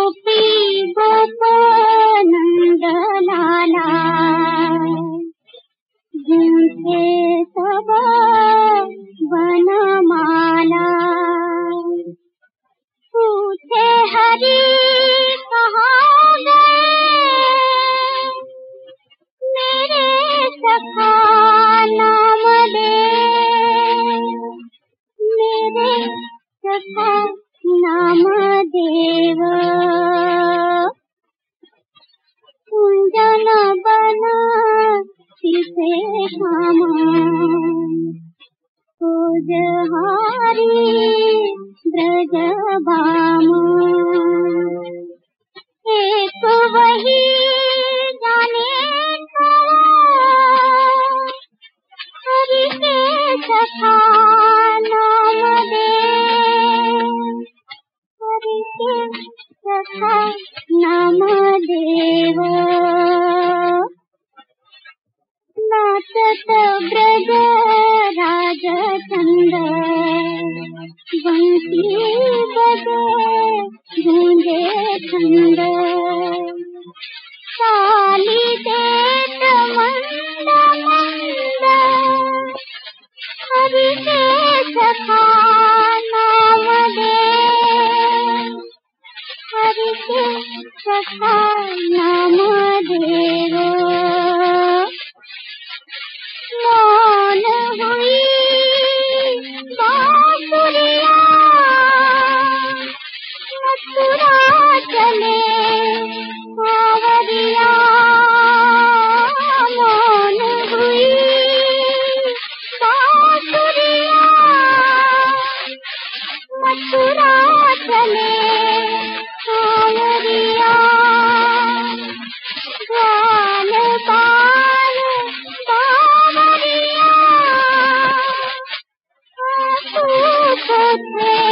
गोपी गोपानंद लाला जिनसे सब वनमाला पूछे हरि कहाँ गए मेरे सखा नाम दे मेरे सखा नाम देव कुंजन बना से खोजहारी ब्रज भाम एक वही जाने हरि के सखा नाम दे हरि के सखा नाम देव नाचत ब्रज राज चंद बंसी बजे गूंजे छंद काली देत मंद मंद हरि के सखा नाम दे हरि के सखा नाम देव मौन हुई बांसुरिया मथुरा चले कांवरिया मौन हुई बांसुरिया मथुरा चले कांवरिया ग्वाल बाल बावरिया थे